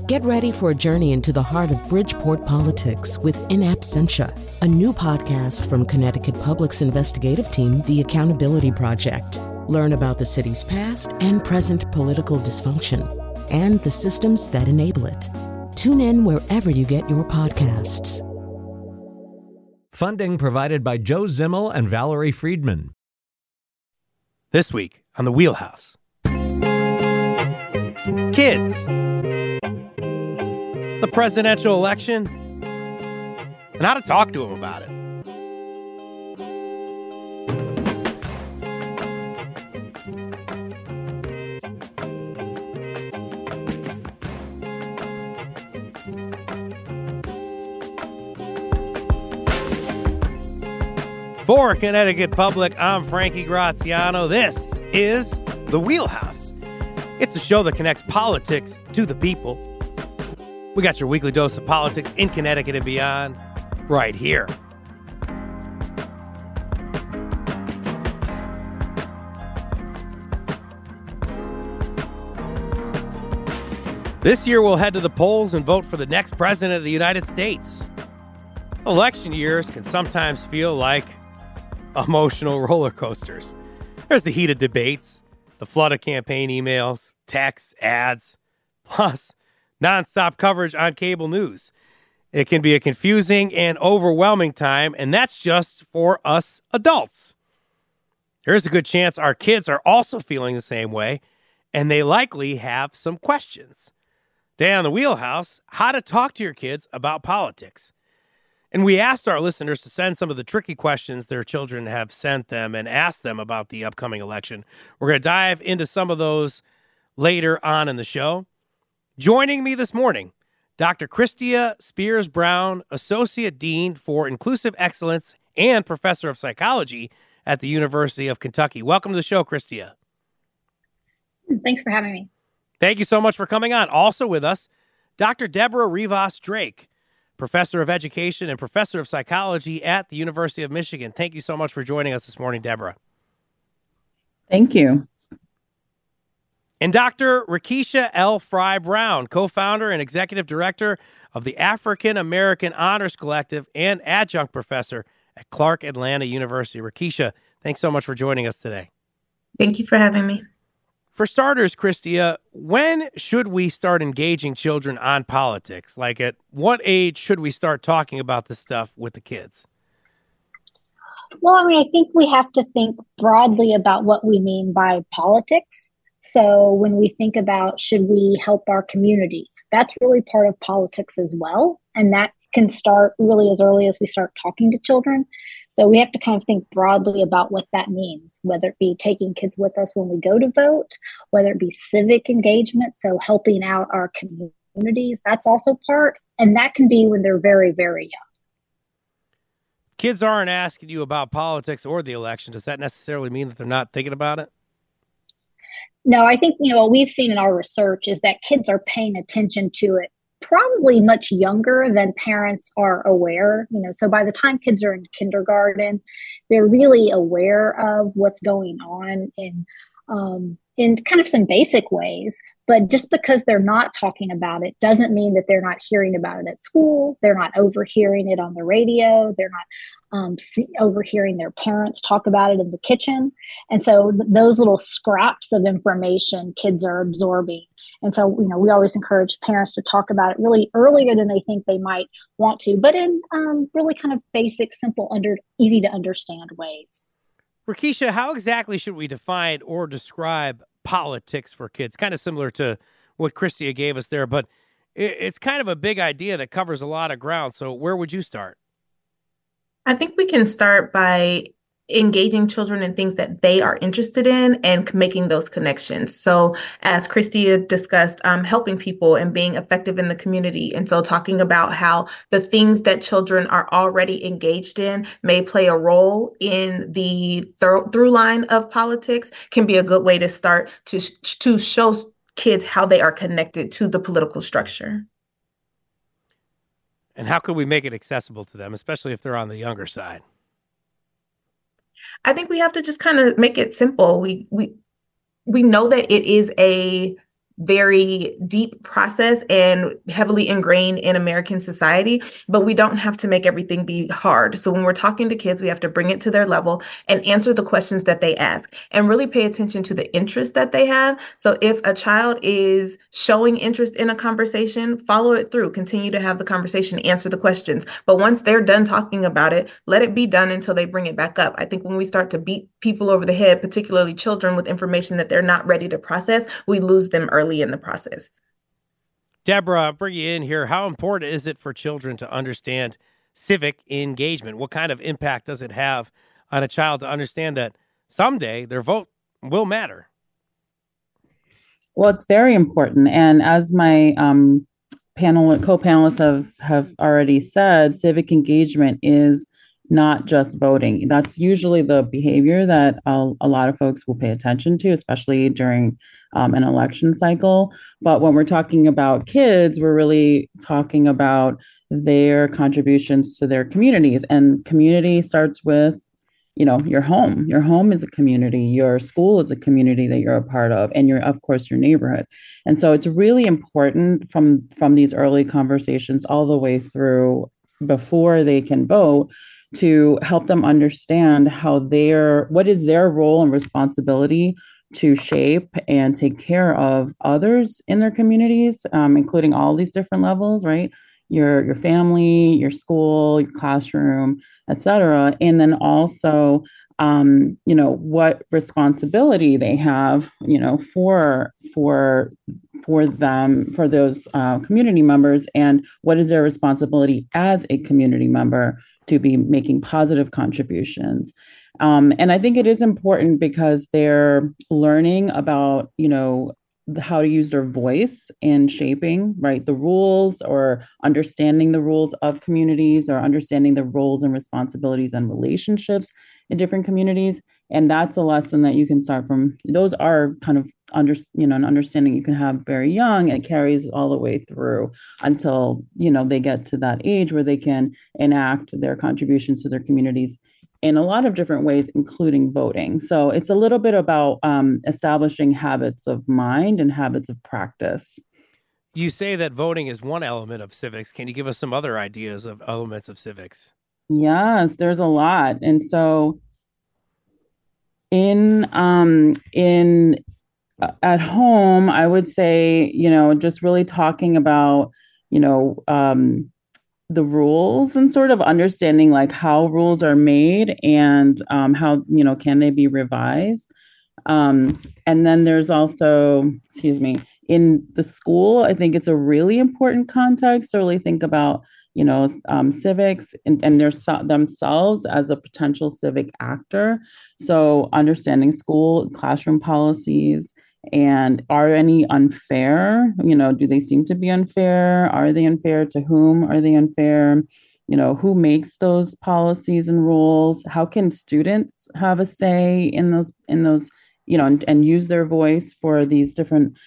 Get ready for a journey into the heart of Bridgeport politics with In Absentia, a new podcast from Connecticut Public's investigative team, The Accountability Project. Learn about the city's past and present political dysfunction and the systems that enable it. Tune in wherever you get your podcasts. Funding provided by Joe Zimmel and Valerie Friedman. This week on The Wheelhouse. Kids. The presidential election, and how to talk to them about it. For Connecticut Public, I'm Frankie Graziano. This is The Wheelhouse. It's a show that connects politics to the people. We got your weekly dose of politics in Connecticut and beyond right here. This year, we'll head to the polls and vote for the next president of the United States. Election years can sometimes feel like emotional roller coasters. There's the heated debates, the flood of campaign emails, texts, ads, plus nonstop coverage on cable news. It can be a confusing and overwhelming time, and that's just for us adults. There's a good chance our kids are also feeling the same way, and they likely have some questions. Today on The Wheelhouse, how to talk to your kids about politics. And we asked our listeners to send some of the tricky questions their children have sent them and ask them about the upcoming election. We're going to dive into some of those later on in the show. Joining me this morning, Dr. Christia Spears-Brown, Associate Dean for Inclusive Excellence and Professor of Psychology at the University of Kentucky. Welcome to the show, Christia. Thanks for having me. Thank you so much for coming on. Also with us, Dr. Deborah Rivas Drake, Professor of Education and Professor of Psychology at the University of Michigan. Thank you so much for joining us this morning, Deborah. Thank you. And Dr. Rakesha L. Fry Brown, co-founder and executive director of the African American Honors Collective and adjunct professor at Clark Atlanta University. Rakesha, thanks so much for joining us today. Thank you for having me. For starters, Christia, when should we start engaging children on politics? Like, at what age should we start talking about this stuff with the kids? Well, I think we have to think broadly about what we mean by politics. So when we think about should we help our communities, that's really part of politics as well. And that can start really as early as we start talking to children. So we have to kind of think broadly about what that means, whether it be taking kids with us when we go to vote, whether it be civic engagement, so helping out our communities, that's also part. And that can be when they're very, very young. Kids aren't asking you about politics or the election. Does that necessarily mean that they're not thinking about it? No, I think, what we've seen in our research is that kids are paying attention to it probably much younger than parents are aware. So by the time kids are in kindergarten, they're really aware of what's going on in kind of some basic ways. But just because they're not talking about it doesn't mean that they're not hearing about it at school. They're not overhearing it on the radio. They're not overhearing their parents talk about it in the kitchen. And so those little scraps of information kids are absorbing. And so, we always encourage parents to talk about it really earlier than they think they might want to, but in really kind of basic, simple, easy to understand ways. Rakesha, how exactly should we define or describe politics for kids? Kind of similar to what Christia gave us there, but it's kind of a big idea that covers a lot of ground. So where would you start? I think we can start by engaging children in things that they are interested in and making those connections. So as Christia discussed, helping people and being effective in the community. And so talking about how the things that children are already engaged in may play a role in the through line of politics can be a good way to start to show kids how they are connected to the political structure. And how could we make it accessible to them, especially if they're on the younger side? I think we have to just kind of make it simple. We know that it is a very deep process and heavily ingrained in American society, but we don't have to make everything be hard. So when we're talking to kids, we have to bring it to their level and answer the questions that they ask and really pay attention to the interest that they have. So if a child is showing interest in a conversation, follow it through, continue to have the conversation, answer the questions. But once they're done talking about it, let it be done until they bring it back up. I think when we start to beat people over the head, particularly children, with information that they're not ready to process, we lose them early in the process. Deborah, I'll bring you in here. How important is it for children to understand civic engagement? What kind of impact does it have on a child to understand that someday their vote will matter? Well, it's very important. And as my co-panelists have already said, civic engagement is not just voting. That's usually the behavior that a lot of folks will pay attention to, especially during an election cycle. But when we're talking about kids, we're really talking about their contributions to their communities. And community starts with, your home. Your home is a community. Your school is a community that you're a part of, and of course, your neighborhood. And so it's really important from these early conversations all the way through before they can vote to help them understand what is their role and responsibility to shape and take care of others in their communities, including all these different levels, right? Your family, your school, your classroom, et cetera. And then also, what responsibility they have, for them, for those community members, and what is their responsibility as a community member to be making positive contributions. And I think it is important because they're learning about, how to use their voice in shaping, right, the rules, or understanding the rules of communities, or understanding the roles and responsibilities and relationships in different communities. And that's a lesson that you can start from. Those are kind of an understanding you can have very young, and it carries all the way through until, they get to that age where they can enact their contributions to their communities in a lot of different ways, including voting. So it's a little bit about establishing habits of mind and habits of practice. You say that voting is one element of civics. Can you give us some other ideas of elements of civics? Yes, there's a lot. And so at home, I would say, just really talking about, the rules and sort of understanding like how rules are made and how, can they be revised? And then there's also, in the school, I think it's a really important context to really think about, civics and themselves as a potential civic actor. So understanding school classroom policies, and are any unfair? Do they seem to be unfair? Are they unfair? To whom are they unfair? Who makes those policies and rules? How can students have a say in those, and use their voice for these different,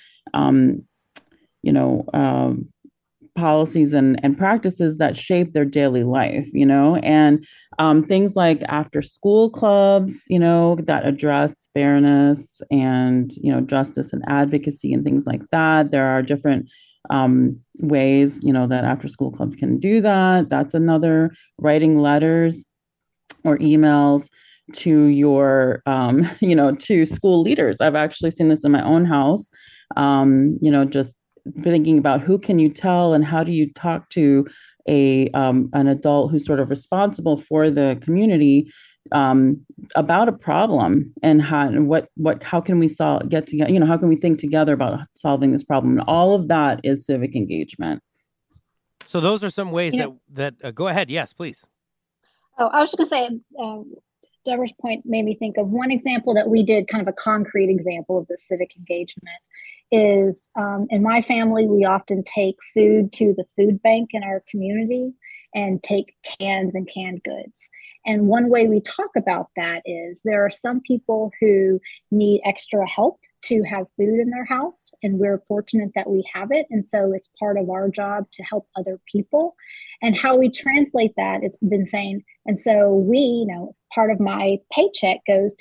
policies and practices that shape their daily life, and things like after school clubs, that address fairness and, justice and advocacy and things like that. There are different ways, that after school clubs can do that. That's another. Writing letters or emails to your, to school leaders. I've actually seen this in my own house, just thinking about who can you tell and how do you talk to an adult who's sort of responsible for the community about a problem, and how can we get together, how can we think together about solving this problem? And all of that is civic engagement. So those are some ways that go ahead. Yes, please. Oh, I was just going to say, Deborah's point made me think of one example that we did, kind of a concrete example of the civic engagement is in my family, we often take food to the food bank in our community and take cans and canned goods. And one way we talk about that is there are some people who need extra help to have food in their house, and we're fortunate that we have it. And so it's part of our job to help other people. And how we translate that has been saying, and so we, part of my paycheck goes to tax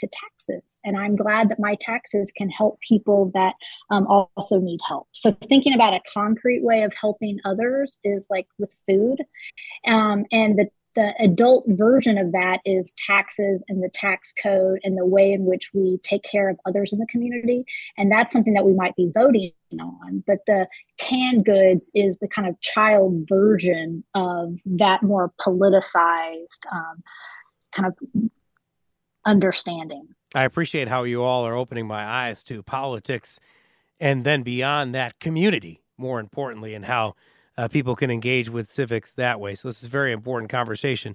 taxes. And I'm glad that my taxes can help people that also need help. So thinking about a concrete way of helping others is like with food. And the adult version of that is taxes and the tax code and the way in which we take care of others in the community. And that's something that we might be voting on. But the canned goods is the kind of child version of that more politicized kind of understanding. I appreciate how you all are opening my eyes to politics and then beyond that, community, more importantly, and how people can engage with civics that way. So this is a very important conversation.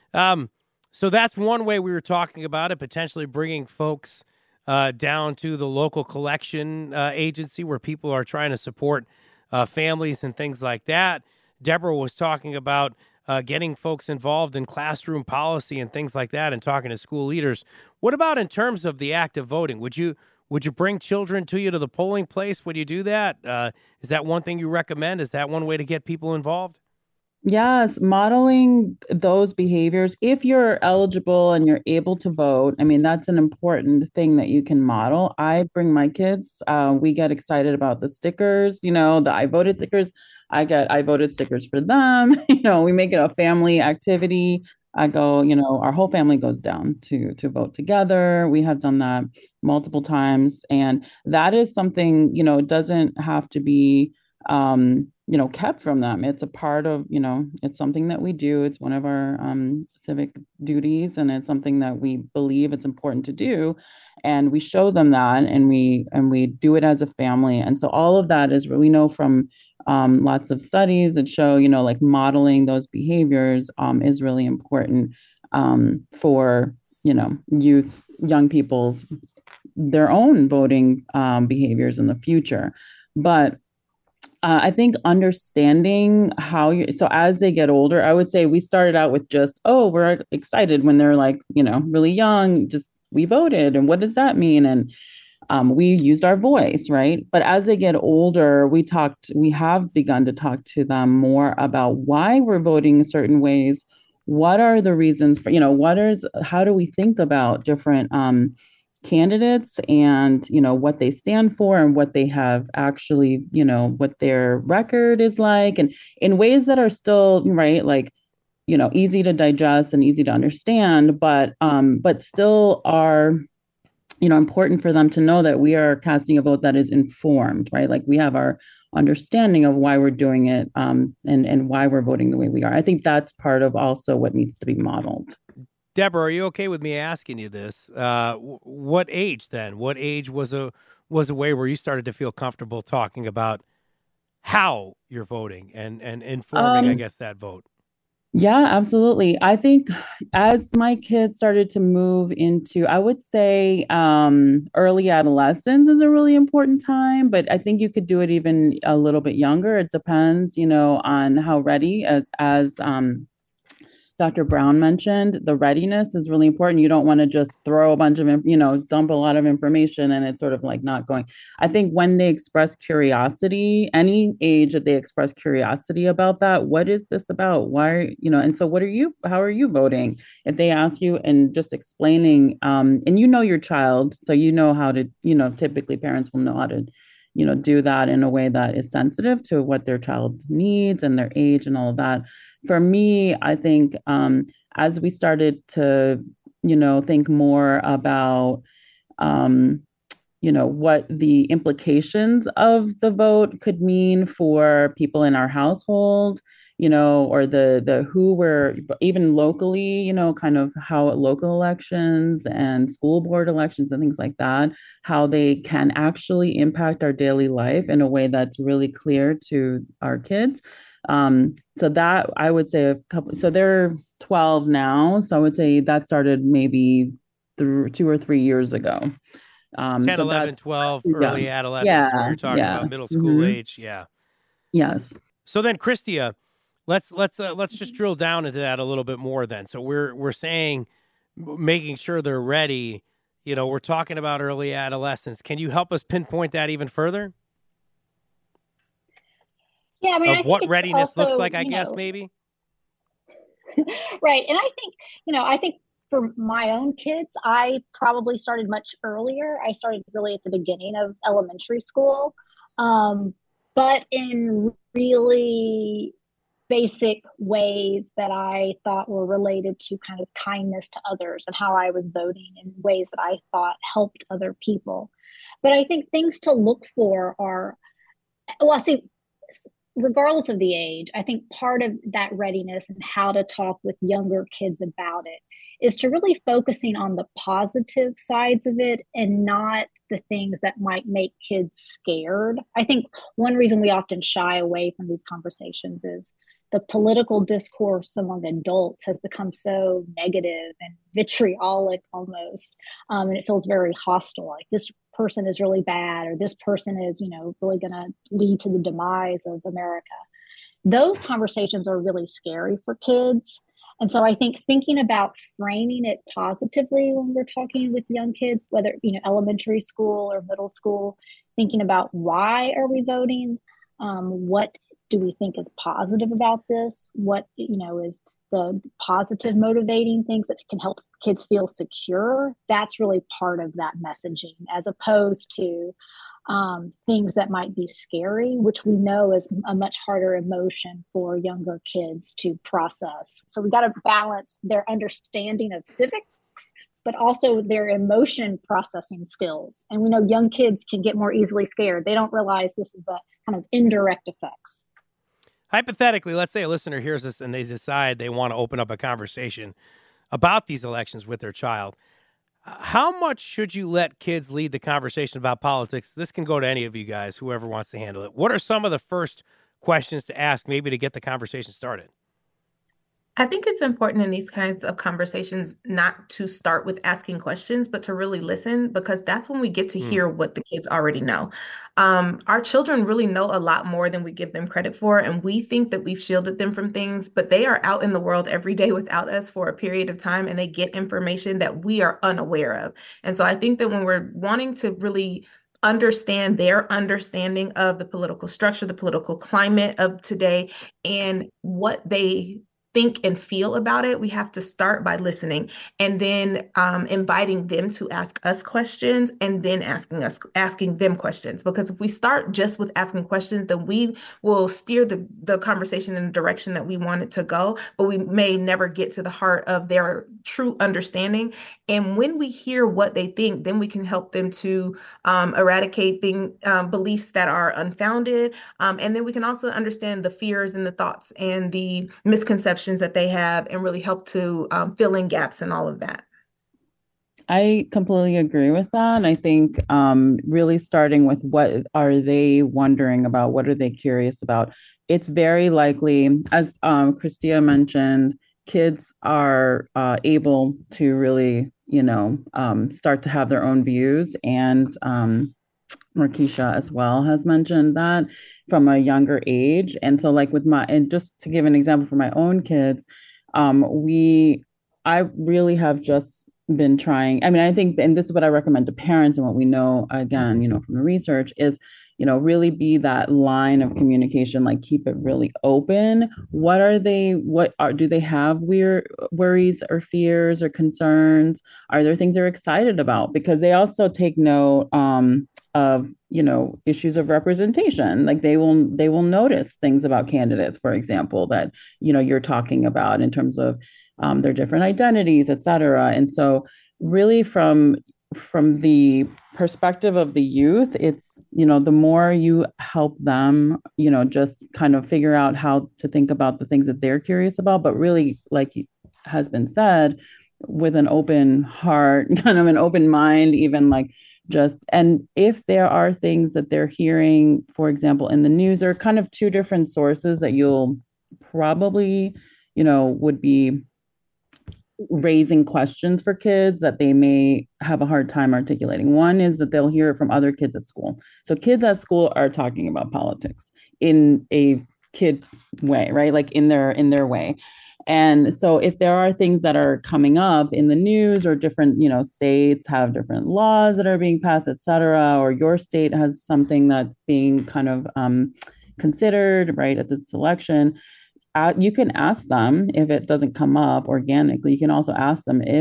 So that's one way we were talking about it, potentially bringing folks down to the local collection agency where people are trying to support families and things like that. Deborah was talking about getting folks involved in classroom policy and things like that and talking to school leaders. What about in terms of the act of voting? Would you bring children to the polling place when you do that? Is that one thing you recommend? Is that one way to get people involved? Yes, modeling those behaviors. If you're eligible and you're able to vote, I mean, that's an important thing that you can model. I bring my kids. We get excited about the stickers, the I voted stickers. I voted stickers for them. We make it a family activity. I go, our whole family goes down to vote together. We have done that multiple times. And that is something, it doesn't have to be, kept from them. It's a part of, it's something that we do. It's one of our civic duties, and it's something that we believe it's important to do. And we show them that, and we do it as a family. And so all of that is, we know from lots of studies that show, like modeling those behaviors is really important for, young people's, their own voting behaviors in the future. But I think understanding so as they get older, I would say we started out with just, we're excited when they're like, really young, just we voted. And what does that mean? And we used our voice, right? But as they get older, we have begun to talk to them more about why we're voting in certain ways. What are the reasons for, how do we think about different candidates and, what they stand for and what they have actually, what their record is like, and in ways that are still, right, like, easy to digest and easy to understand, but still are, important for them to know that we are casting a vote that is informed, right? Like we have our understanding of why we're doing it and why we're voting the way we are. I think that's part of also what needs to be modeled. Deborah, are you okay with me asking you this? What age then? What age was a way where you started to feel comfortable talking about how you're voting and informing, I guess, that vote? Yeah, absolutely. I think as my kids started to move into, I would say early adolescence is a really important time, but I think you could do it even a little bit younger. It depends, on how ready as Dr. Brown mentioned, the readiness is really important. You don't want to just throw a bunch of, dump a lot of information and it's sort of like not going. I think when they express curiosity, any age that they express curiosity about that, what is this about? Why, and so how are you voting? If they ask you and just explaining, and your child, so how to, typically parents will know how to, do that in a way that is sensitive to what their child needs and their age and all of that. For me, I think as we started to, think more about, what the implications of the vote could mean for people in our household, or the who were even locally, kind of how local elections and school board elections and things like that, how they can actually impact our daily life in a way that's really clear to our kids. So that I would say so they're 12 now. So I would say that started maybe 2 or 3 years ago. 10, so 11, 12, early adolescence. Yeah, so you're talking about middle school age. Yeah. Yes. So then, Christia, let's just drill down into that a little bit more then. So we're saying making sure they're ready. We're talking about early adolescence. Can you help us pinpoint that even further? Yeah, I mean, of what readiness looks like, I guess, maybe. Right. And I think for my own kids, I probably started much earlier. I started really at the beginning of elementary school, but in really basic ways that I thought were related to kind of kindness to others and how I was voting in ways that I thought helped other people. But I think things to look for are, well, see, regardless of the age, I think part of that readiness and how to talk with younger kids about it is to really focusing on the positive sides of it and not the things that might make kids scared. I think one reason we often shy away from these conversations is the political discourse among adults has become so negative and vitriolic almost. And it feels very hostile. Like this person is really bad, or this person is, really going to lead to the demise of America. Those conversations are really scary for kids. And so I think thinking about framing it positively when we're talking with young kids, whether, elementary school or middle school, thinking about why are we voting? What do we think is positive about this? What, is the positive motivating things that can help kids feel secure? That's really part of that messaging, as opposed to things that might be scary, which we know is a much harder emotion for younger kids to process. So we got to balance their understanding of civics, but also their emotion processing skills. And we know young kids can get more easily scared. They don't realize this is a kind of indirect effects. Hypothetically, let's say a listener hears this and they decide they want to open up a conversation about these elections with their child. How much should you let kids lead the conversation about politics? This can go to any of you guys, whoever wants to handle it. What are some of the first questions to ask, maybe to get the conversation started? I think it's important in these kinds of conversations not to start with asking questions, but to really listen, because that's when we get to hear what the kids already know. Our children really know a lot more than we give them credit for, and we think that we've shielded them from things, but they are out in the world every day without us for a period of time, and they get information that we are unaware of. And so I think that when we're wanting to really understand their understanding of the political structure, the political climate of today, and what they think and feel about it, we have to start by listening and then inviting them to ask us questions, and then asking them questions. Because if we start just with asking questions, then we will steer the conversation in the direction that we want it to go, but we may never get to the heart of their true understanding. And when we hear what they think, then we can help them to eradicate beliefs that are unfounded. And then we can also understand the fears and the thoughts and the misconceptions that they have, and really help to fill in gaps and all of that. I completely agree with that. And I think really starting with what are they wondering about? What are they curious about? It's very likely, as Christia mentioned, kids are able to really, start to have their own views. And Markeisha as well has mentioned that from a younger age. And so and just to give an example for my own kids, I really have just been trying. I mean, I think, and this is what I recommend to parents, and what we know, again, from the research is, really be that line of communication, like keep it really open. Do they have weird worries or fears or concerns? Are there things they're excited about? Because they also take note of issues of representation. Like they will notice things about candidates, for example, that you're talking about in terms of their different identities, et cetera. And so really from the perspective of the youth, it's the more you help them just kind of figure out how to think about the things that they're curious about, but really, like has been said, with an open heart, kind of an open mind, even and if there are things that they're hearing, for example, in the news, there are kind of two different sources that you'll probably, would be raising questions for kids that they may have a hard time articulating. One is that they'll hear it from other kids at school. So kids at school are talking about politics in a kid way, right? Like in their way. And so if there are things that are coming up in the news, or different, states have different laws that are being passed, et cetera, or your state has something that's being kind of considered, right, at this election, you can ask them if it doesn't come up organically. You can also ask them if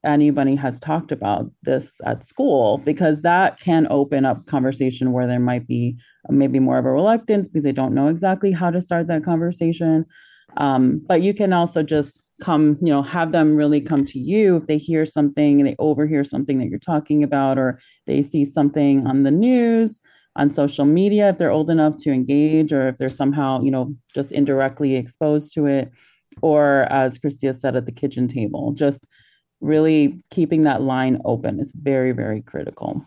anybody has talked about this at school, because that can open up conversation where there might be maybe more of a reluctance because they don't know exactly how to start that conversation. But you can also just come, have them really come to you if they hear something and they overhear something that you're talking about, or they see something on the news, on social media, if they're old enough to engage, or if they're somehow, just indirectly exposed to it, or as Christia said, at the kitchen table, just really keeping that line open is very, very critical.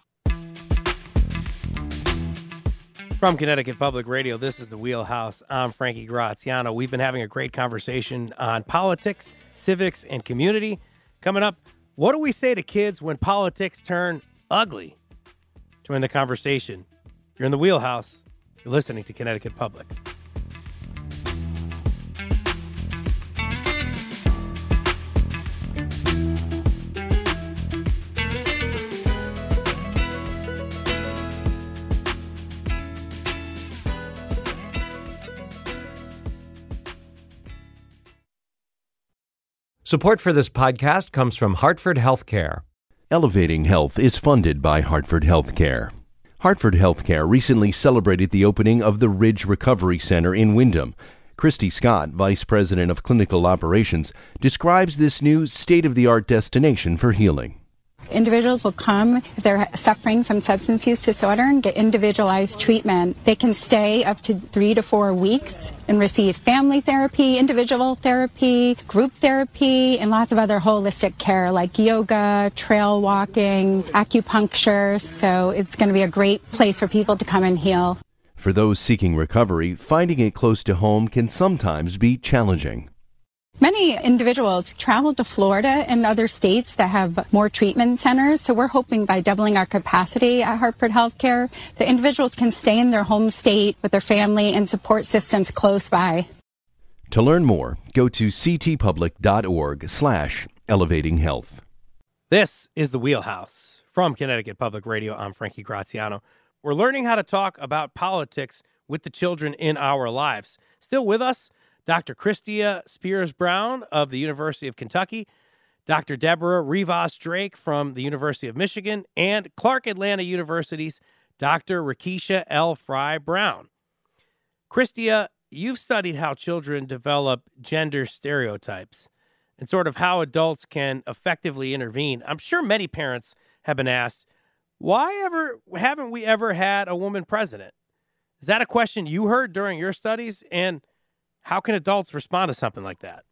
From Connecticut Public Radio, this is The Wheelhouse. I'm Frankie Graziano. We've been having a great conversation on politics, civics, and community. Coming up, what do we say to kids when politics turn ugly? Join the conversation. You're in The Wheelhouse. You're listening to Connecticut Public. Support for this podcast comes from Hartford Healthcare. Elevating Health is funded by Hartford Healthcare. Hartford Healthcare recently celebrated the opening of the Ridge Recovery Center in Windham. Christy Scott, Vice President of Clinical Operations, describes this new state-of-the-art destination for healing. Individuals will come if they're suffering from substance use disorder and get individualized treatment. They can stay up to 3 to 4 weeks and receive family therapy, individual therapy, group therapy, and lots of other holistic care like yoga, trail walking, acupuncture. So it's going to be a great place for people to come and heal. For those seeking recovery, finding it close to home can sometimes be challenging. Many individuals travel to Florida and other states that have more treatment centers, so we're hoping by doubling our capacity at Hartford Healthcare, the individuals can stay in their home state with their family and support systems close by. To learn more, go to ctpublic.org/elevatinghealth. This is The Wheelhouse. From Connecticut Public Radio, I'm Frankie Graziano. We're learning how to talk about politics with the children in our lives. Still with us, Dr. Christia Spears-Brown of the University of Kentucky, Dr. Deborah Rivas Drake from the University of Michigan, and Clark Atlanta University's Dr. Rakesha L. Fry Brown. Christia, you've studied how children develop gender stereotypes and sort of how adults can effectively intervene. I'm sure many parents have been asked, haven't we ever had a woman president? Is that a question you heard during your studies? And how can adults respond to something like that?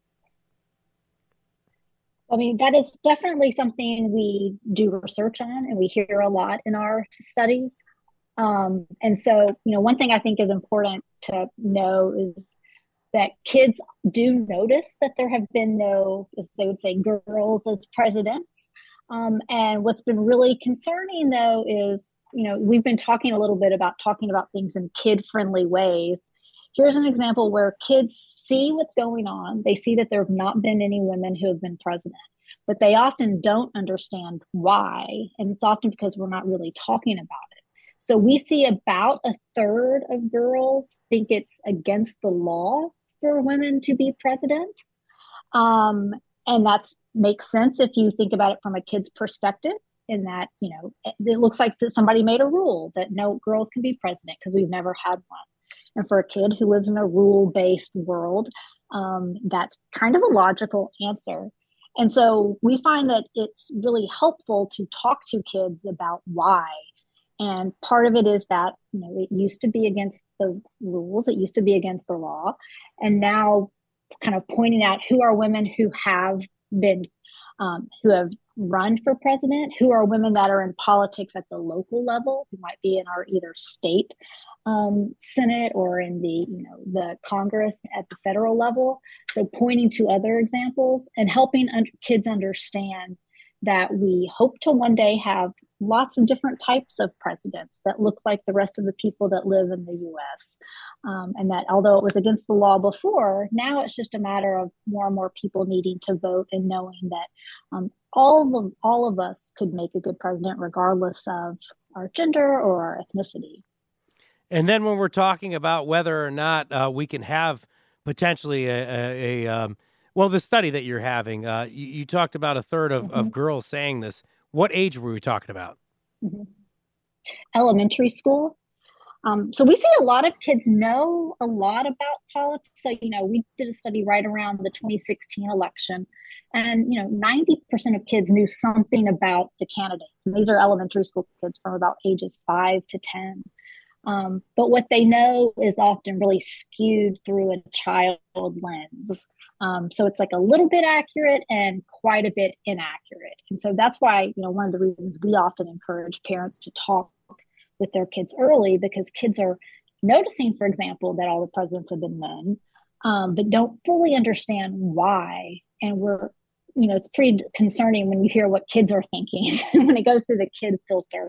I mean, that is definitely something we do research on and we hear a lot in our studies. And so, one thing I think is important to know is that kids do notice that there have been no, as they would say, girls as presidents. And what's been really concerning, though, is, we've been talking a little bit about talking about things in kid-friendly ways. Here's an example where kids see what's going on. They see that there have not been any women who have been president, but they often don't understand why. And it's often because we're not really talking about it. So we see about a third of girls think it's against the law for women to be president. And that makes sense if you think about it from a kid's perspective, in that, it looks like that somebody made a rule that no girls can be president because we've never had one. And for a kid who lives in a rule-based world, that's kind of a logical answer. And so we find that it's really helpful to talk to kids about why. And part of it is that, it used to be against the rules, it used to be against the law. And now kind of pointing out who are women who have been, who have run for president, who are women that are in politics at the local level, who might be in our either state Senate or in the Congress at the federal level. So pointing to other examples and helping kids understand that we hope to one day have lots of different types of presidents that look like the rest of the people that live in the U.S. And that although it was against the law before, now it's just a matter of more and more people needing to vote and knowing that all of us could make a good president regardless of our gender or our ethnicity. And then when we're talking about whether or not we can have potentially a Well, the study that you're having, you talked about a third of girls saying this. What age were we talking about? Mhm. Elementary school. So we see a lot of kids know a lot about politics. So, we did a study right around the 2016 election, and, 90% of kids knew something about the candidates. And these are elementary school kids from about ages 5 to 10. But what they know is often really skewed through a child lens. So it's like a little bit accurate and quite a bit inaccurate. And so that's why, one of the reasons we often encourage parents to talk with their kids early, because kids are noticing, for example, that all the presidents have been men, but don't fully understand why. And it's pretty concerning when you hear what kids are thinking when it goes through the kid filter.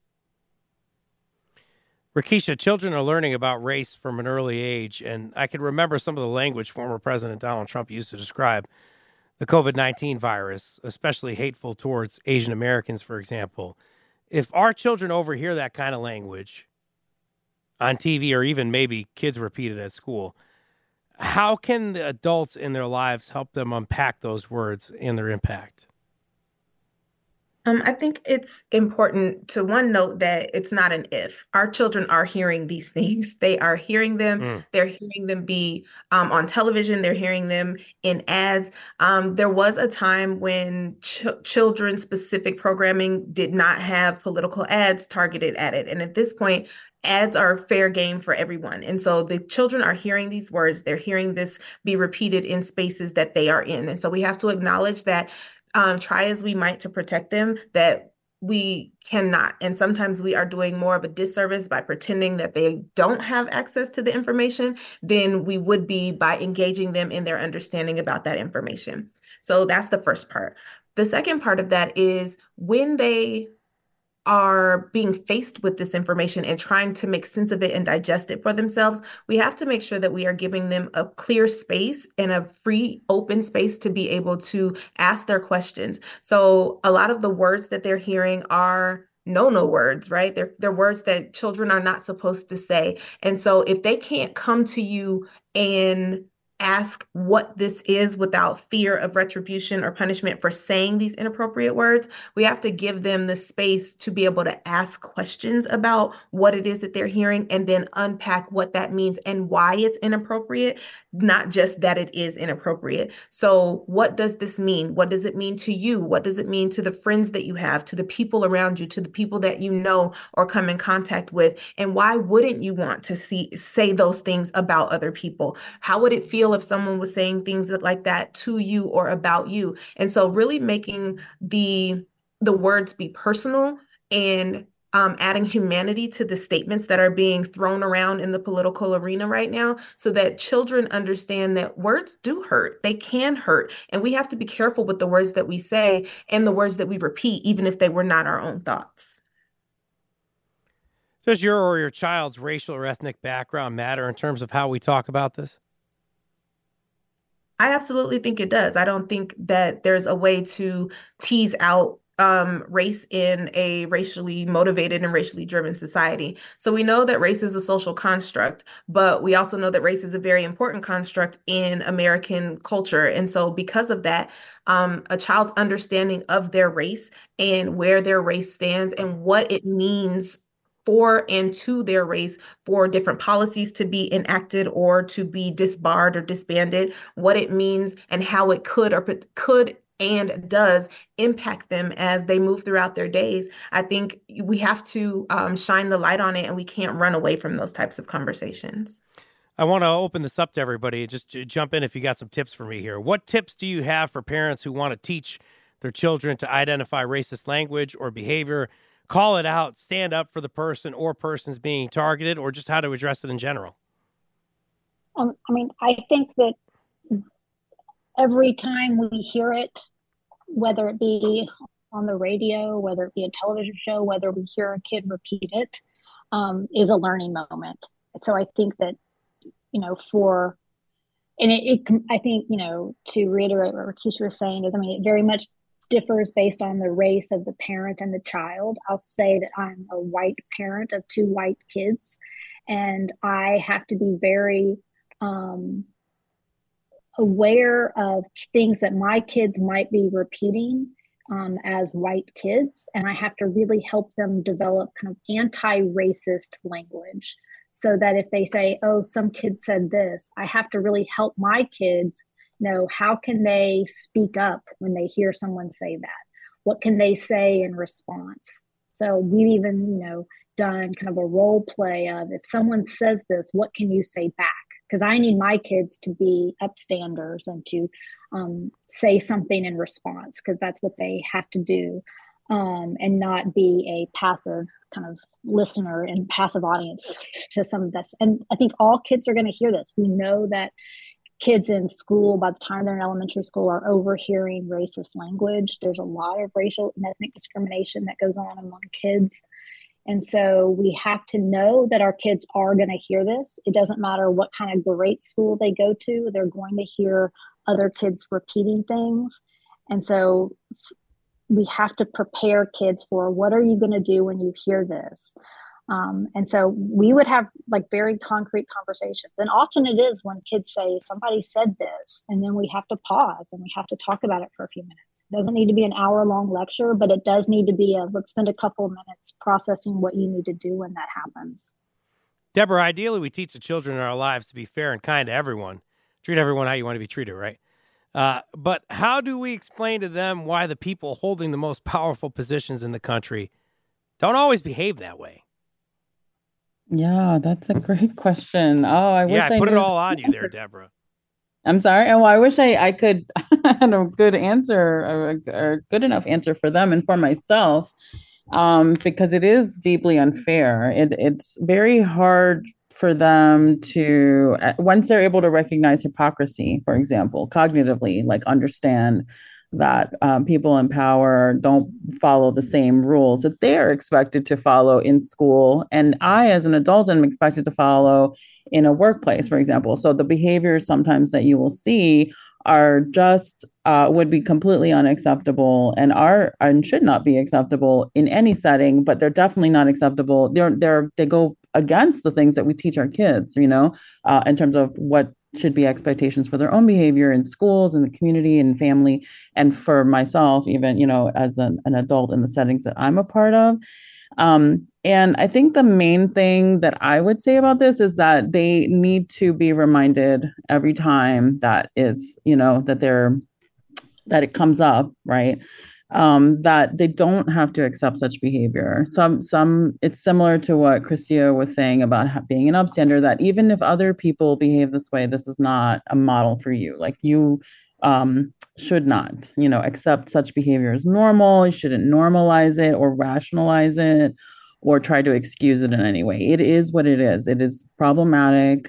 Rakisha, children are learning about race from an early age, and I can remember some of the language former President Donald Trump used to describe the COVID-19 virus, especially hateful towards Asian Americans, for example. If our children overhear that kind of language on TV, or even maybe kids repeat it at school, how can the adults in their lives help them unpack those words and their impact? I think it's important to note that it's not an if. Our children are hearing these things. They are hearing them. They're hearing them be on television. They're hearing them in ads. There was a time when children-specific programming did not have political ads targeted at it. And at this point, ads are fair game for everyone. And so the children are hearing these words. They're hearing this be repeated in spaces that they are in. And so we have to acknowledge that try as we might to protect them, that we cannot. And sometimes we are doing more of a disservice by pretending that they don't have access to the information than we would be by engaging them in their understanding about that information. So that's the first part. The second part of that is when they are being faced with this information and trying to make sense of it and digest it for themselves, we have to make sure that we are giving them a clear space and a free, open space to be able to ask their questions. So a lot of the words that they're hearing are no words, right? They're words that children are not supposed to say. And so if they can't come to you and ask what this is without fear of retribution or punishment for saying these inappropriate words, we have to give them the space to be able to ask questions about what it is that they're hearing and then unpack what that means and why it's inappropriate, not just that it is inappropriate. So what does this mean? What does it mean to you? What does it mean to the friends that you have, to the people around you, to the people that you know or come in contact with? And why wouldn't you want to say those things about other people? How would it feel if someone was saying things like that to you or about you? And so really making the words be personal and adding humanity to the statements that are being thrown around in the political arena right now, so that children understand that words do hurt. They can hurt. And we have to be careful with the words that we say and the words that we repeat, even if they were not our own thoughts. Does your or your child's racial or ethnic background matter in terms of how we talk about this? I absolutely think it does. I don't think that there's a way to tease out race in a racially motivated and racially driven society. So we know that race is a social construct, but we also know that race is a very important construct in American culture. And so because of that, a child's understanding of their race and where their race stands and what it means for and to their race, for different policies to be enacted or to be disbarred or disbanded, what it means and how it could and does impact them as they move throughout their days. I think we have to shine the light on it, and we can't run away from those types of conversations. I want to open this up to everybody. Just jump in if you got some tips for me here. What tips do you have for parents who want to teach their children to identify racist language or behavior, call it out, stand up for the person or persons being targeted, or just how to address it in general? I think that every time we hear it, whether it be on the radio, whether it be a television show, whether we hear a kid repeat it, is a learning moment. So I think that, I think, to reiterate what Rakisha was saying is, it very much differs based on the race of the parent and the child. I'll say that I'm a white parent of 2 white kids, and I have to be very aware of things that my kids might be repeating as white kids. And I have to really help them develop kind of anti-racist language so that if they say, oh, some kid said this, I have to really help my kids know how can they speak up when they hear someone say that? What can they say in response? So we've even, done kind of a role play of if someone says this, what can you say back? Because I need my kids to be upstanders and to say something in response, because that's what they have to do, and not be a passive kind of listener and passive audience to some of this. And I think all kids are going to hear this. We know that kids in school, by the time they're in elementary school, are overhearing racist language. There's a lot of racial and ethnic discrimination that goes on among kids. And so we have to know that our kids are going to hear this. It doesn't matter what kind of great school they go to, they're going to hear other kids repeating things. And so we have to prepare kids for what are you going to do when you hear this? And so we would have like very concrete conversations. And often it is when kids say, somebody said this, and then we have to pause and we have to talk about it for a few minutes. It doesn't need to be an hour-long lecture, but it does need to be let's spend a couple of minutes processing what you need to do when that happens. Deborah, ideally we teach the children in our lives to be fair and kind to everyone. Treat everyone how you want to be treated, right? But how do we explain to them why the people holding the most powerful positions in the country don't always behave that way? Yeah, that's a great question. Oh, I wish I put it all on you there, Deborah. I'm sorry. Oh, I wish I could had a good answer or good enough answer for them and for myself, because it is deeply unfair. It's very hard for them to, once they're able to recognize hypocrisy, for example, cognitively, like understand that people in power don't follow the same rules that they're expected to follow in school. And I, as an adult, am expected to follow in a workplace, for example. So the behaviors sometimes that you will see are just would be completely unacceptable and should not be acceptable in any setting, but they're definitely not acceptable. They go against the things that we teach our kids, in terms of what should be expectations for their own behavior in schools, in the community, and family, and for myself, even, as an adult in the settings that I'm a part of. And I think the main thing that I would say about this is that they need to be reminded every time that is, that it comes up, right? That they don't have to accept such behavior. It's similar to what Christia was saying about being an upstander, that even if other people behave this way, this is not a model for you. Like you should not, accept such behavior as normal. You shouldn't normalize it or rationalize it or try to excuse it in any way. It is what it is. It is problematic,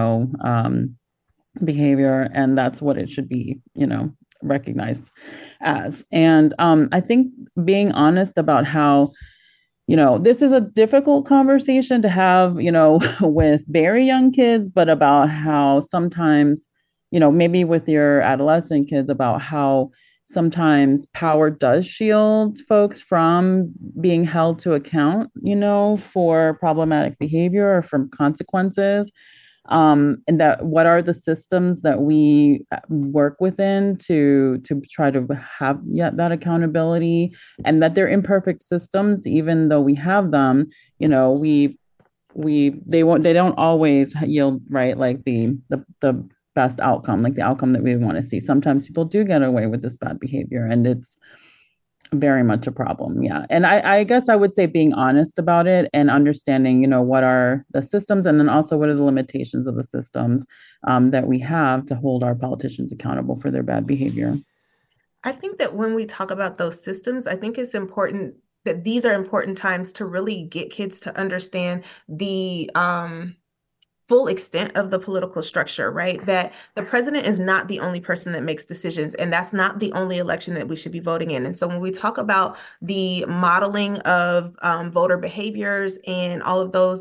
behavior, and that's what it should be, recognized as. And I think being honest about how, this is a difficult conversation to have, with very young kids, but about how sometimes, maybe with your adolescent kids, about how sometimes power does shield folks from being held to account, for problematic behavior or from consequences. And that what are the systems that we work within to try to have that accountability, and that they're imperfect systems, even though we have them, they don't always yield, right, like the best outcome, like the outcome that we want to see. Sometimes people do get away with this bad behavior, and it's very much a problem. Yeah. And I guess I would say being honest about it and understanding, what are the systems, and then also what are the limitations of the systems that we have to hold our politicians accountable for their bad behavior. I think that when we talk about those systems, I think it's important that these are important times to really get kids to understand the full extent of the political structure, right? That the president is not the only person that makes decisions, and that's not the only election that we should be voting in. And so when we talk about the modeling of voter behaviors and all of those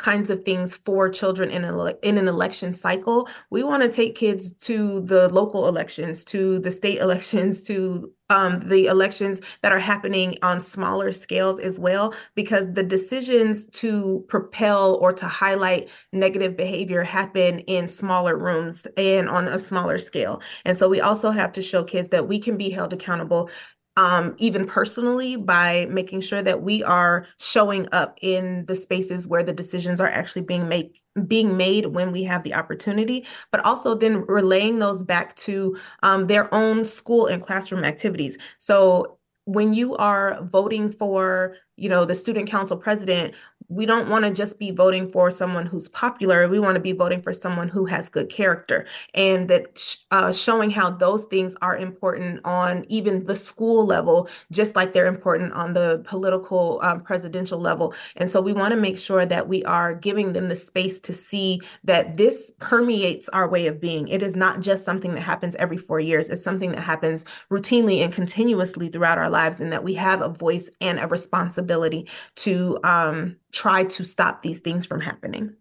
kinds of things for children in an election cycle. We want to take kids to the local elections, to the state elections, to the elections that are happening on smaller scales as well, because the decisions to propel or to highlight negative behavior happen in smaller rooms and on a smaller scale. And so we also have to show kids that we can be held accountable, even personally, by making sure that we are showing up in the spaces where the decisions are actually being made when we have the opportunity, but also then relaying those back to their own school and classroom activities. So when you are voting for, the student council president, we don't want to just be voting for someone who's popular. We want to be voting for someone who has good character, and that showing how those things are important on even the school level, just like they're important on the political presidential level. And so we want to make sure that we are giving them the space to see that this permeates our way of being. It is not just something that happens every 4 years. It's something that happens routinely and continuously throughout our lives, and that we have a voice and a responsibility to try to stop these things from happening.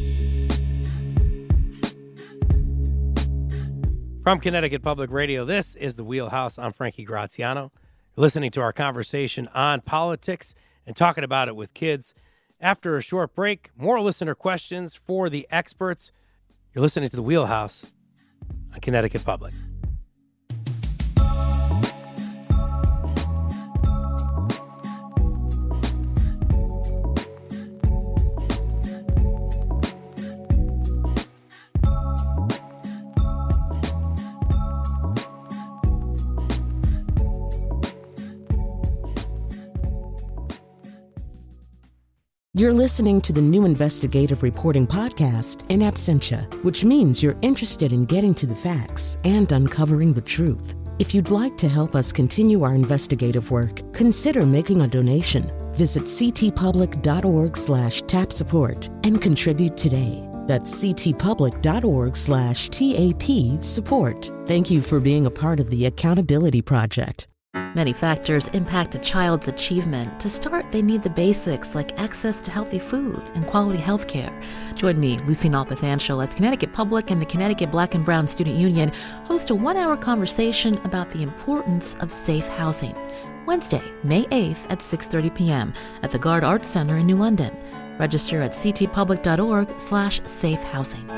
From Connecticut Public Radio, this is The Wheelhouse. I'm Frankie Graziano. You're listening to our conversation on politics and talking about it with kids. After a short break, more listener questions for the experts. You're listening to The Wheelhouse on Connecticut Public. You're listening to the new investigative reporting podcast, In Absentia, which means you're interested in getting to the facts and uncovering the truth. If you'd like to help us continue our investigative work, consider making a donation. Visit ctpublic.org/tap support and contribute today. That's ctpublic.org/TAP support. Thank you for being a part of the Accountability Project. Many factors impact a child's achievement. To start, they need the basics like access to healthy food and quality health care. Join me, Lucy Nalpathanchel, as Connecticut Public and the Connecticut Black and Brown Student Union host a 1-hour conversation about the importance of safe housing. Wednesday, May 8th at 6:30 p.m. at the Gard Arts Center in New London. Register at ctpublic.org/safe housing.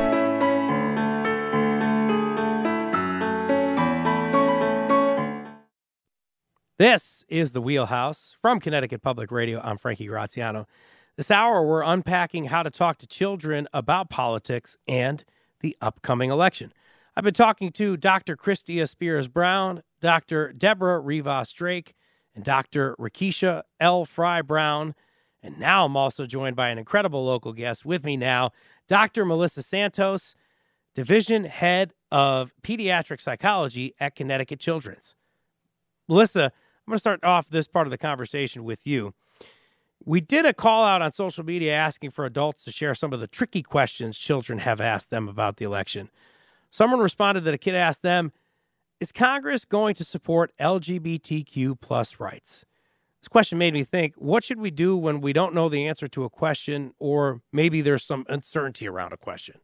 This is The Wheelhouse from Connecticut Public Radio. I'm Frankie Graziano. This hour, we're unpacking how to talk to children about politics and the upcoming election. I've been talking to Dr. Chrystia Spears-Brown, Dr. Deborah Rivas-Drake, and Dr. Rakesha L. Fry-Brown. And now I'm also joined by an incredible local guest with me now, Dr. Melissa Santos, Division Head of Pediatric Psychology at Connecticut Children's. Melissa, I'm going to start off this part of the conversation with you. We did a call out on social media asking for adults to share some of the tricky questions children have asked them about the election. Someone responded that a kid asked them, is Congress going to support LGBTQ plus rights? This question made me think, what should we do when we don't know the answer to a question, or maybe there's some uncertainty around a question?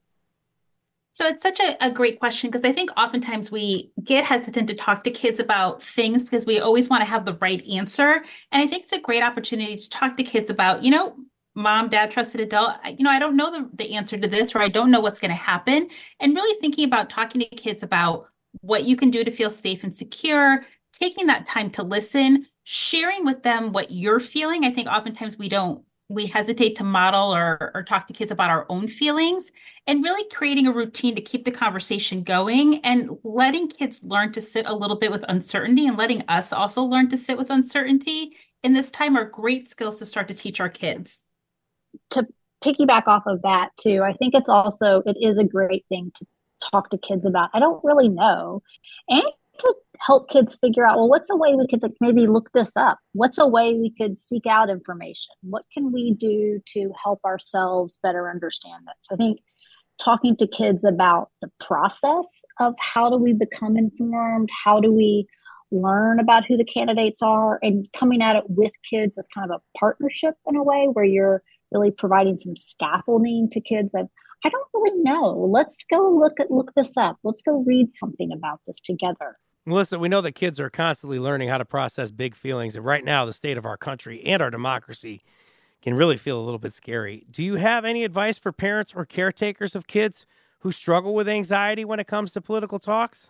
So it's such a great question, because I think oftentimes we get hesitant to talk to kids about things because we always want to have the right answer. And I think it's a great opportunity to talk to kids about, mom, dad, trusted adult, I don't know the answer to this, or I don't know what's going to happen. And really thinking about talking to kids about what you can do to feel safe and secure, taking that time to listen, sharing with them what you're feeling. I think oftentimes we hesitate to model or talk to kids about our own feelings, and really creating a routine to keep the conversation going and letting kids learn to sit a little bit with uncertainty, and letting us also learn to sit with uncertainty in this time are great skills to start to teach our kids. To piggyback off of that too, I think it is a great thing to talk to kids about, I don't really know, and to help kids figure out, well, what's a way we could maybe look this up? What's a way we could seek out information? What can we do to help ourselves better understand this? I think talking to kids about the process of how do we become informed, how do we learn about who the candidates are, and coming at it with kids as kind of a partnership in a way where you're really providing some scaffolding to kids of, I don't really know. Let's go look this up. Let's go read something about this together. Melissa, we know that kids are constantly learning how to process big feelings. And right now, the state of our country and our democracy can really feel a little bit scary. Do you have any advice for parents or caretakers of kids who struggle with anxiety when it comes to political talks?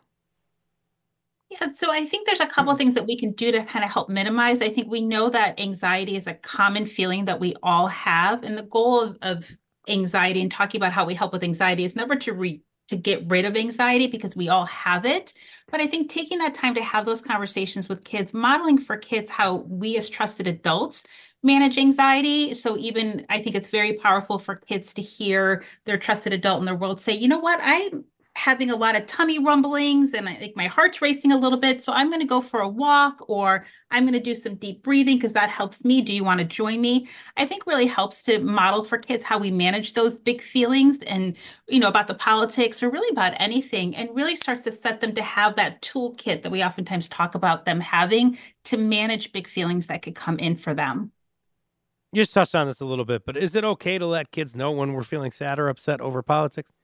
Yeah, so I think there's a couple things that we can do to kind of help minimize. I think we know that anxiety is a common feeling that we all have. And the goal of anxiety and talking about how we help with anxiety is never to get rid of anxiety, because we all have it. But I think taking that time to have those conversations with kids, modeling for kids how we as trusted adults manage anxiety. So even I think it's very powerful for kids to hear their trusted adult in their world say, you know what, I'm having a lot of tummy rumblings and I think my heart's racing a little bit. So I'm going to go for a walk, or I'm going to do some deep breathing because that helps me. Do you want to join me? I think really helps to model for kids how we manage those big feelings and, about the politics or really about anything, and really starts to set them to have that toolkit that we oftentimes talk about them having to manage big feelings that could come in for them. You just touched on this a little bit, but is it okay to let kids know when we're feeling sad or upset over politics?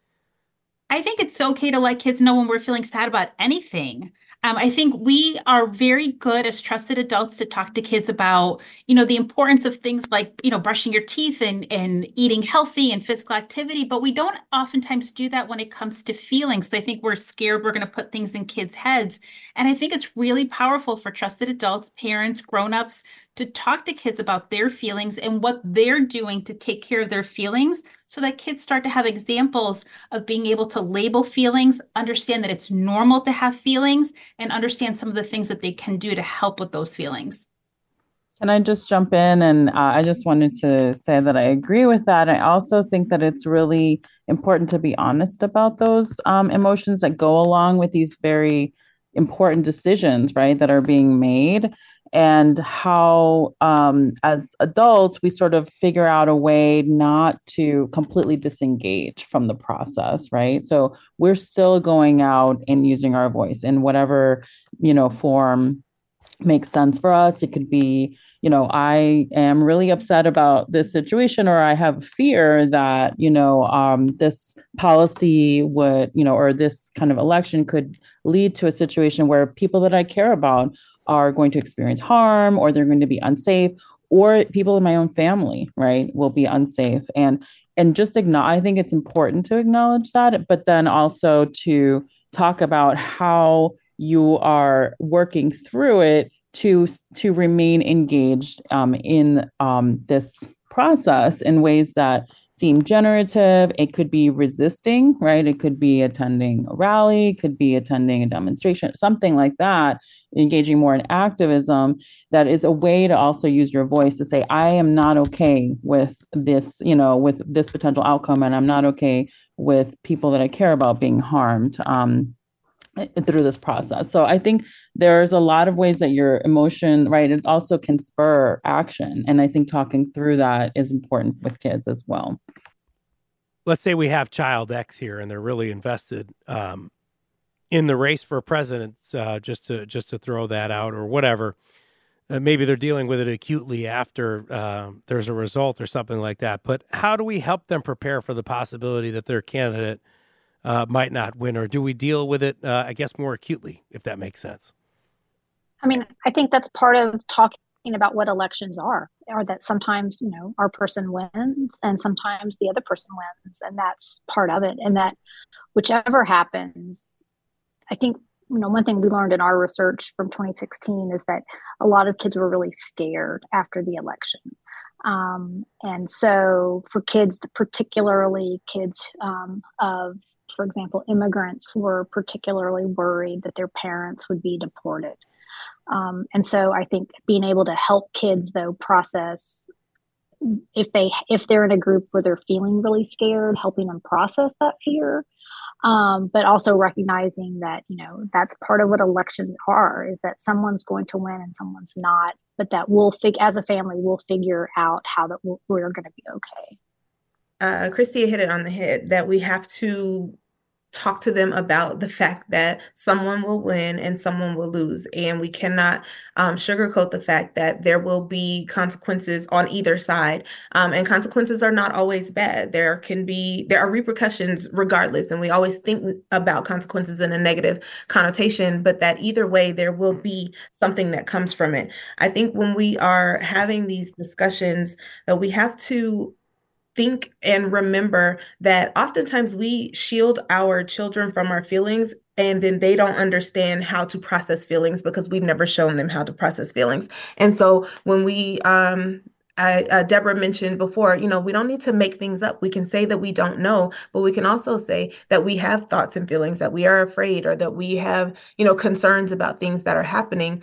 I think it's okay to let kids know when we're feeling sad about anything. I think we are very good as trusted adults to talk to kids about, the importance of things like, brushing your teeth and eating healthy and physical activity. But we don't oftentimes do that when it comes to feelings. I think we're scared we're going to put things in kids' heads. And I think it's really powerful for trusted adults, parents, grown-ups, to talk to kids about their feelings and what they're doing to take care of their feelings, so that kids start to have examples of being able to label feelings, understand that it's normal to have feelings, and understand some of the things that they can do to help with those feelings. Can I just jump in? And I just wanted to say that I agree with that. I also think that it's really important to be honest about those emotions that go along with these very important decisions, right, that are being made. And how, as adults, we sort of figure out a way not to completely disengage from the process, right? So we're still going out and using our voice in whatever, form makes sense for us. It could be, I am really upset about this situation, or I have fear that, this policy would, or this kind of election could lead to a situation where people that I care about are going to experience harm, or they're going to be unsafe, or people in my own family, right, will be unsafe. And just I think it's important to acknowledge that, but then also to talk about how you are working through it to remain engaged in this process in ways that seem generative. It could be resisting, right? It could be attending a rally, could be attending a demonstration, something like that, engaging more in activism. That is a way to also use your voice to say, I am not okay with this, with this potential outcome, and I'm not okay with people that I care about being harmed through this process. So I think there's a lot of ways that your emotion, right, it also can spur action. And I think talking through that is important with kids as well. Let's say we have child X here and they're really invested in the race for president, just to throw that out or whatever. Maybe they're dealing with it acutely after there's a result or something like that. But how do we help them prepare for the possibility that their candidate might not win? Or do we deal with it, I guess, more acutely, if that makes sense? I mean, I think that's part of talking about what elections are that sometimes, our person wins and sometimes the other person wins. And that's part of it. And that whichever happens, I think, one thing we learned in our research from 2016 is that a lot of kids were really scared after the election. And so for kids, particularly kids of, for example, immigrants, were particularly worried that their parents would be deported. And so I think being able to help kids, though, process if they're in a group where they're feeling really scared, helping them process that fear, but also recognizing that, that's part of what elections are, is that someone's going to win and someone's not, but that as a family, we'll figure out how that we're going to be okay. Christy hit it on the head that we have to talk to them about the fact that someone will win and someone will lose. And we cannot sugarcoat the fact that there will be consequences on either side. And consequences are not always bad. There are repercussions regardless. And we always think about consequences in a negative connotation, but that either way, there will be something that comes from it. I think when we are having these discussions, we have to think and remember that oftentimes we shield our children from our feelings, and then they don't understand how to process feelings because we've never shown them how to process feelings. And so when Deborah mentioned before, we don't need to make things up. We can say that we don't know, but we can also say that we have thoughts and feelings, that we are afraid, or that we have, concerns about things that are happening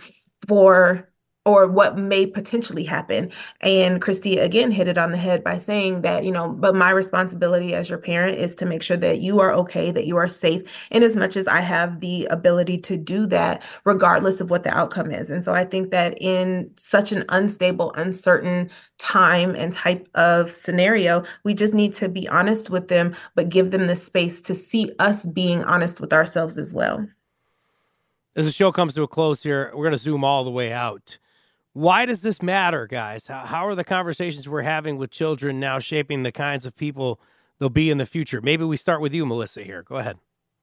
or what may potentially happen. And Christy, again, hit it on the head by saying that, but my responsibility as your parent is to make sure that you are okay, that you are safe, in as much as I have the ability to do that, regardless of what the outcome is. And so I think that in such an unstable, uncertain time and type of scenario, we just need to be honest with them, but give them the space to see us being honest with ourselves as well. As the show comes to a close here, we're going to zoom all the way out. Why does this matter, guys? How are the conversations we're having with children now shaping the kinds of people they'll be in the future? Maybe we start with you, Melissa, here. Go ahead.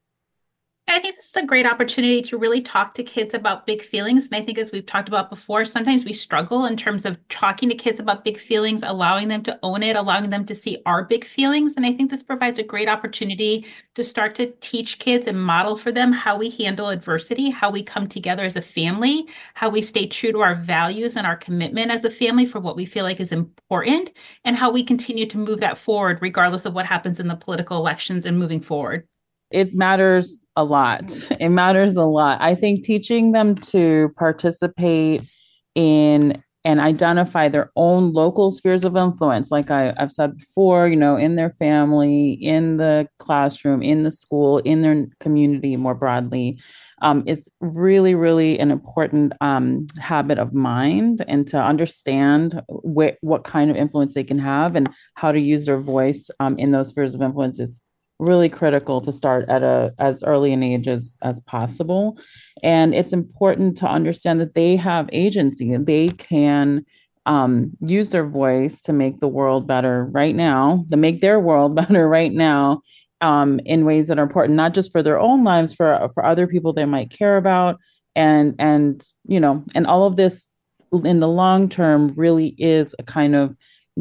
I think this is a great opportunity to really talk to kids about big feelings. And I think, as we've talked about before, sometimes we struggle in terms of talking to kids about big feelings, allowing them to own it, allowing them to see our big feelings. And I think this provides a great opportunity to start to teach kids and model for them how we handle adversity, how we come together as a family, how we stay true to our values and our commitment as a family for what we feel like is important, and how we continue to move that forward regardless of what happens in the political elections and moving forward. It matters a lot. It matters a lot. I think teaching them to participate in and identify their own local spheres of influence, like I've said before, in their family, in the classroom, in the school, in their community more broadly, it's really, really an important habit of mind, and to understand what kind of influence they can have and how to use their voice in those spheres of influence is really critical to start at as early an age as possible. And it's important to understand that they have agency and they can use their voice to make the world better right now, to make their world better right now, in ways that are important, not just for their own lives, for other people they might care about. And all of this in the long term really is a kind of,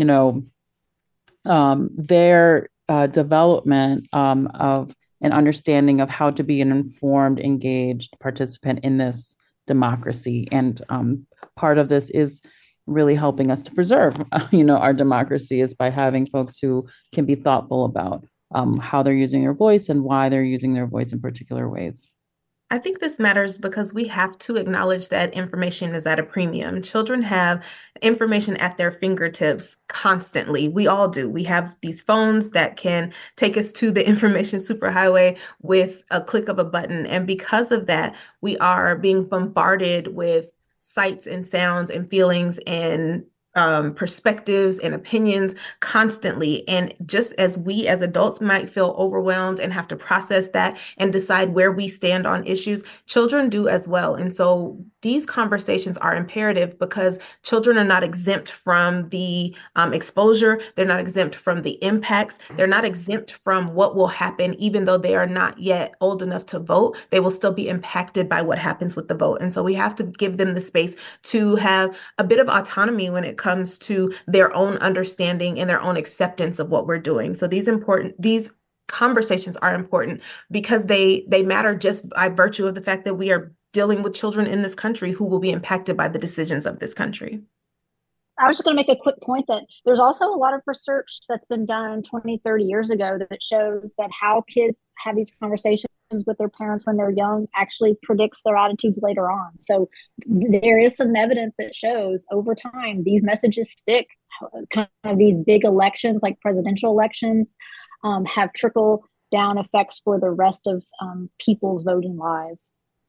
their development of an understanding of how to be an informed, engaged participant in this democracy. And part of this is really helping us to preserve, our democracy, is by having folks who can be thoughtful about how they're using their voice and why they're using their voice in particular ways. I think this matters because we have to acknowledge that information is at a premium. Children have information at their fingertips constantly. We all do. We have these phones that can take us to the information superhighway with a click of a button. And because of that, we are being bombarded with sights and sounds and feelings and perspectives and opinions constantly. And just as we as adults might feel overwhelmed and have to process that and decide where we stand on issues, children do as well. And so these conversations are imperative because children are not exempt from the exposure. They're not exempt from the impacts. They're not exempt from what will happen, even though they are not yet old enough to vote. They will still be impacted by what happens with the vote. And so we have to give them the space to have a bit of autonomy when it comes to their own understanding and their own acceptance of what we're doing. So these conversations are important because they matter just by virtue of the fact that we are dealing with children in this country who will be impacted by the decisions of this country. I was just going to make a quick point that there's also a lot of research that's been done 20, 30 years ago that shows that how kids have these conversations with their parents when they're young actually predicts their attitudes later on. So there is some evidence that shows over time these messages stick. Kind of these big elections like presidential elections have trickle down effects for the rest of people's voting lives.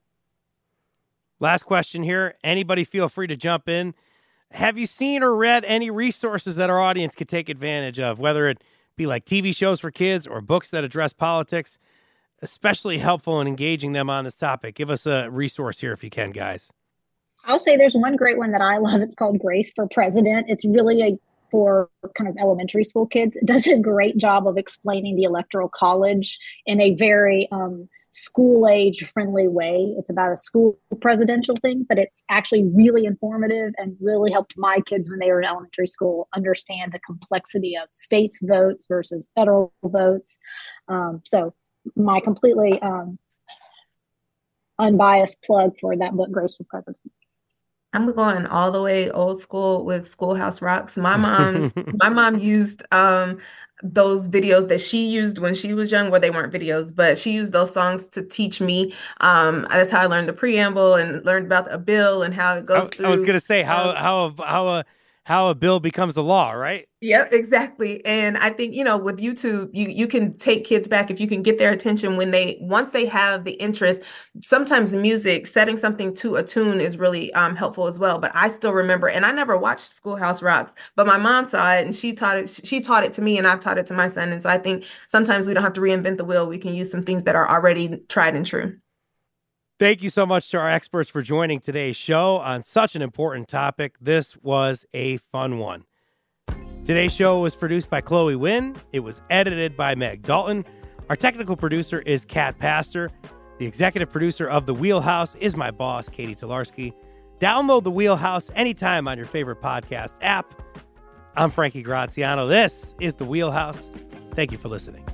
Last question here. Anybody feel free to jump in. Have you seen or read any resources that our audience could take advantage of, whether it be like TV shows for kids or books that address politics? especially helpful in engaging them on this topic? Give us a resource here if you can, guys. I'll say there's one great one that I love. It's called Grace for President. It's really for kind of elementary school kids. It does a great job of explaining the Electoral College in a very school age friendly way. It's about a school presidential thing, but it's actually really informative and really helped my kids when they were in elementary school understand the complexity of states' votes versus federal votes. So my completely unbiased plug for that book, Grace for President. I'm going all the way old school with Schoolhouse Rocks. My mom used those videos that she used when she was young, where they weren't videos, but she used those songs to teach me. That's how I learned the preamble and learned about a bill and how it goes through. I was going to say how a bill becomes a law, right? Yep, exactly. And I think, with YouTube, you can take kids back if you can get their attention once they have the interest. Sometimes music, setting something to a tune is really helpful as well. But I still remember, and I never watched Schoolhouse Rocks, but my mom saw it and she taught it to me, and I've taught it to my son. And so I think sometimes we don't have to reinvent the wheel. We can use some things that are already tried and true. Thank you so much to our experts for joining today's show on such an important topic. This was a fun one. Today's show was produced by Chloe Wynn. It was edited by Meg Dalton. Our technical producer is Kat Pastor. The executive producer of The Wheelhouse is my boss, Katie Tolarski. Download The Wheelhouse anytime on your favorite podcast app. I'm Frankie Graziano. This is The Wheelhouse. Thank you for listening.